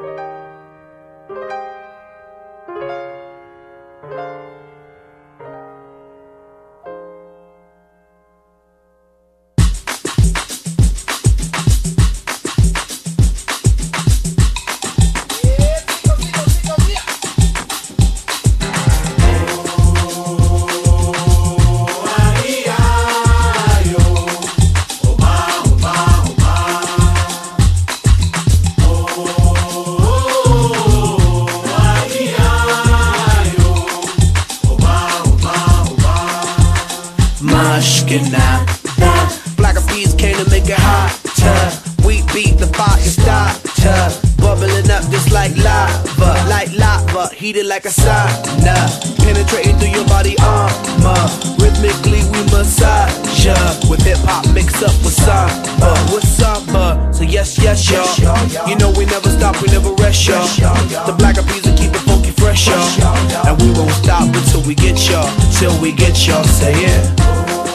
Black Eyed Peas came to make it hotter. We beat the fire starter, bubbling up just like lava, heated like a sauna, penetrating through your body armor. Rhythmically we massage ya, with hip hop mixed up with samba, So yes, y'all. You know we never stop, we never rest, y'all. The Black Eyed Peas will keep it funky fresh, y'all. And we won't stop until we get y'all, till we get y'all. Say yeah.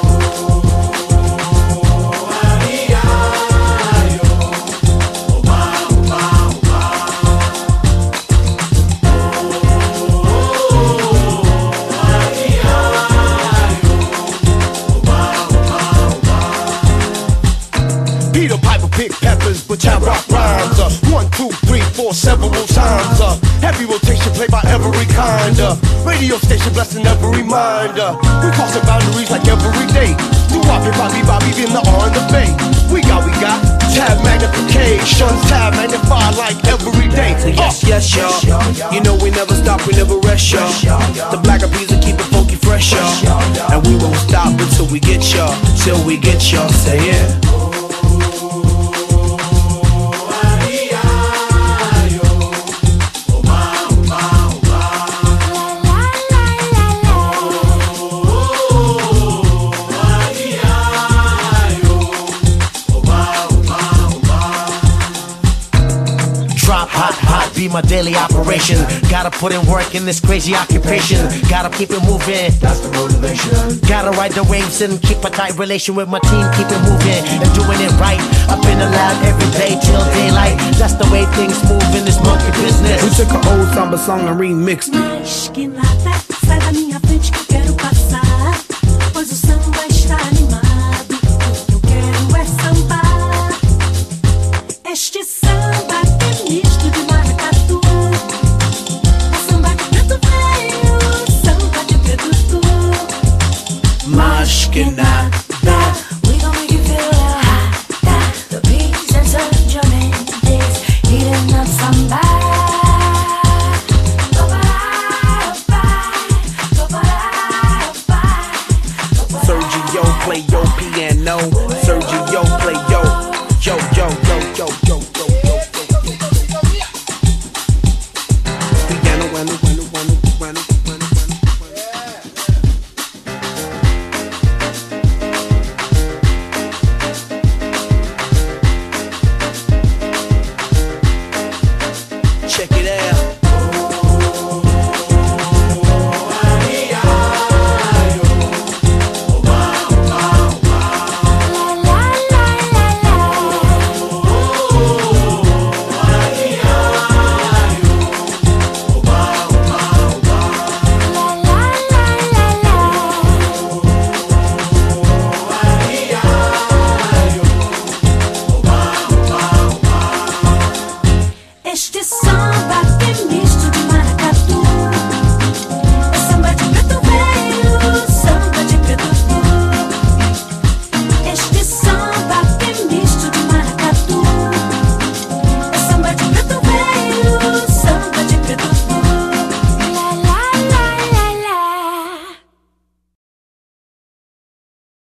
Pick peppers, but I rock rhymes. 1, 2, 3, 4, several times. Heavy rotation played by every kind. Radio station blessing every mind. We crossing boundaries like every day. Do Bobby, in the R and the Bay. We got tab magnification, tab magnified like every day. So yes, y'all. You know we never stop, we never rest, y'all. The Black Eyed Peas will keep it funky fresh, y'all. And we won't stop until we get y'all, till we get y'all. Say yeah. Be my daily operation. Gotta put in work in this crazy occupation. Gotta keep it moving, that's the motivation. Gotta ride the waves and keep a tight relation with my team. Keep it moving and doing it right. Up in the lab every day till daylight. That's the way things move in this monkey business. We took an old samba song and remixed it. Mais que nada, sai da minha frente que eu quero passar.